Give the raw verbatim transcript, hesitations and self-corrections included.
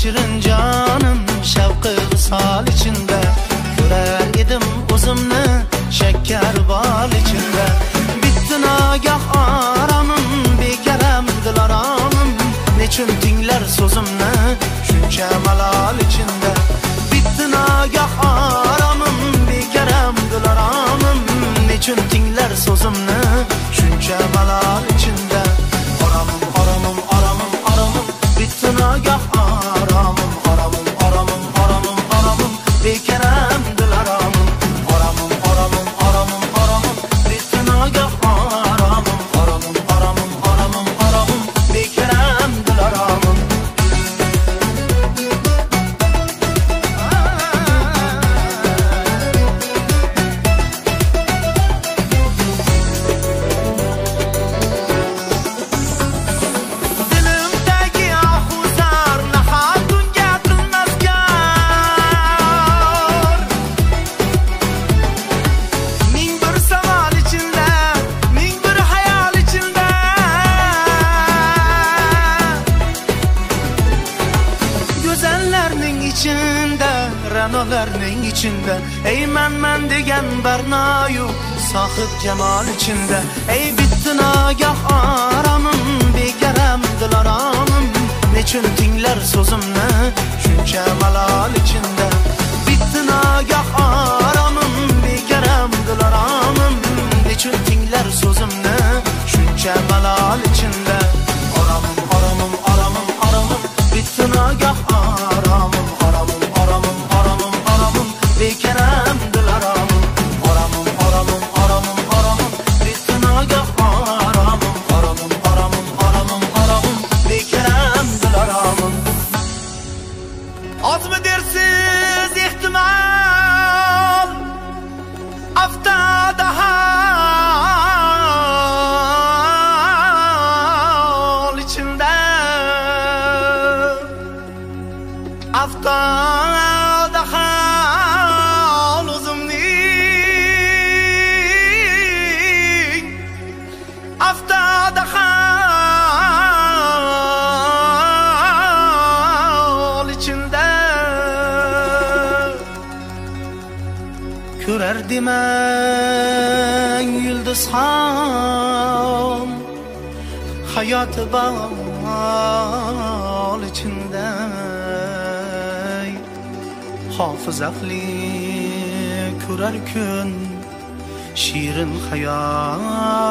shirin canım şevqi visal içinde. Görer idim uzumni şeker bal içinde. Bitti nagah aramım bekerem dilaramım. Nechun tinglar so'zimni shuncha malal içinde. Bitti nagah aramım bekerem dilaramım. Nechun tinglar so'zimni shuncha malal içinde. Aramım aramım aramım aramım bitti nagah aramım. Aramım aramım aramım aramım bekerem dilaramım. Aramım aramım aramım aramım bitti nagah aramım. Aramım aramım aramım aramım bekerem dilaramım. Ranolarning içinde ey men men degen barnayu sahib cemal içinde. Ey bitti nagah aramım bekerem dilaramım. Nechun tinglar so'zimni shuncha malal içinde. Bitti nagah aramım bekerem dilaramım. Nechun tinglar so'zimni shuncha malal içinde. Aramım aramım aramım aramım bitti nagah aramım. Aramım aramım aramım aramım bekerem dilaramım. Aramım aramım aramım aramım bitti nagah aramım. Aramım aramım aramım aramım bekerem dilaramım. Az mı dersiz ihtimal aftada hal içinde. Aftada hal uzumning. Aftada hal içinde. Ko'rar demang yulduz ham hayoti bal içinde. Hafız akli ko'rar kun shirin hayal